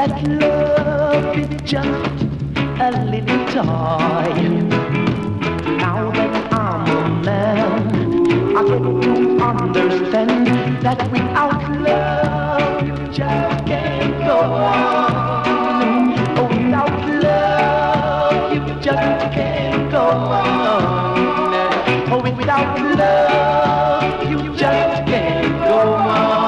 that love is just a little toy. Now that I'm a man, I get to understand that without love you just can't go on. Oh, without love you just can't go on. Oh, without love you just can't go on.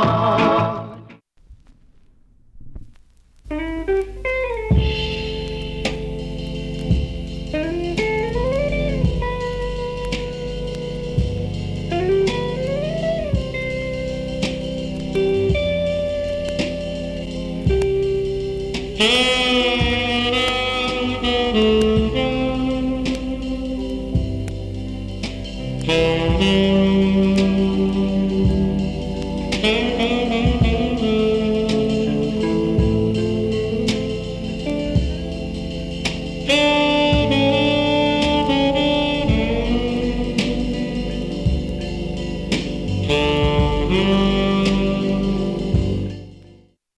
Mm-hmm.